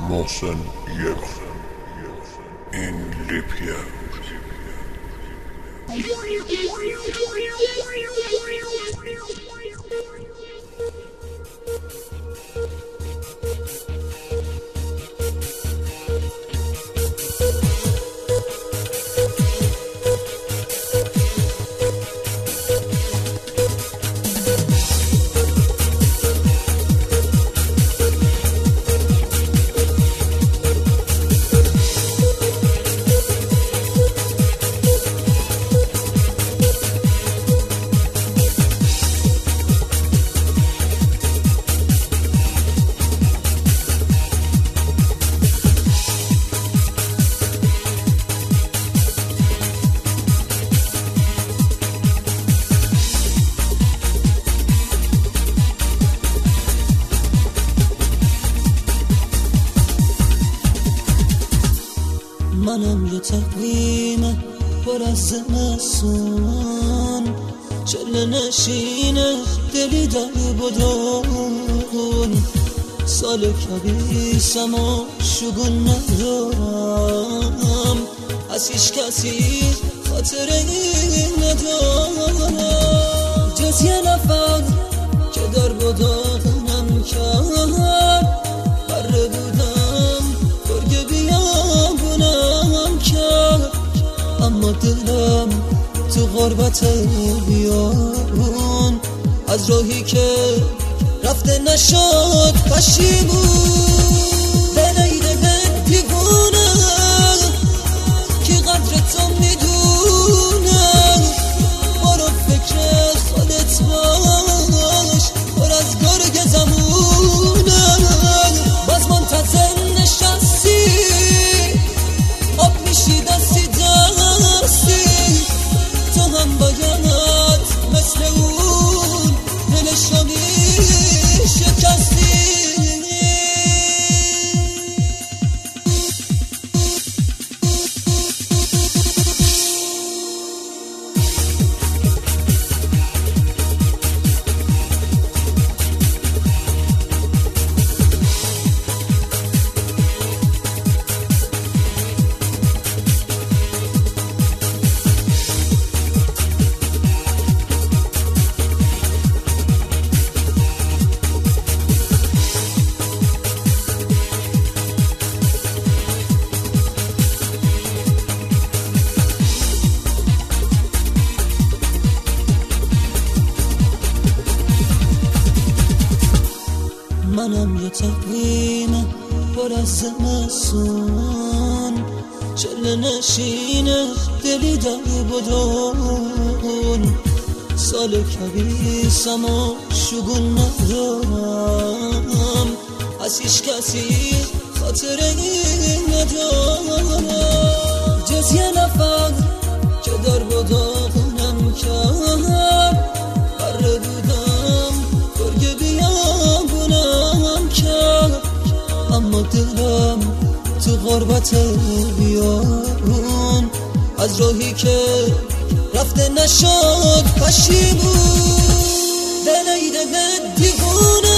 محسن یک این لیپیه منم یه تقویم پر از زمستون چله نشینه دلی در بدون سال کبیسم و شگون ندارم از هیچ کسی خاطره ندارم جز یه نفر که در بدانم کرد بره بودم گرگه بیابونم کرد اما دلم تو غربت بیارون از راهی که رفته نشد پشیمون دل دیوونه که قدر تو میدونه برو فکر خودت باش پر از گرگ زمونه باز منتظر نشستی آب میشی دستی دستی تو هم باید مثل اون دلشو شکستی منم یه تقویم پر از زمستون چله نشینه دلی در بدون سال کبیسم و شگون ندارم از هیچ کسی خاطره ندارم جز یه نفر که در بدانم کرد بره بودم گرگه بیابونم کرد اما دلم تو غربت بیارون از راهی که رفته نشد پشیمون دل دیوونه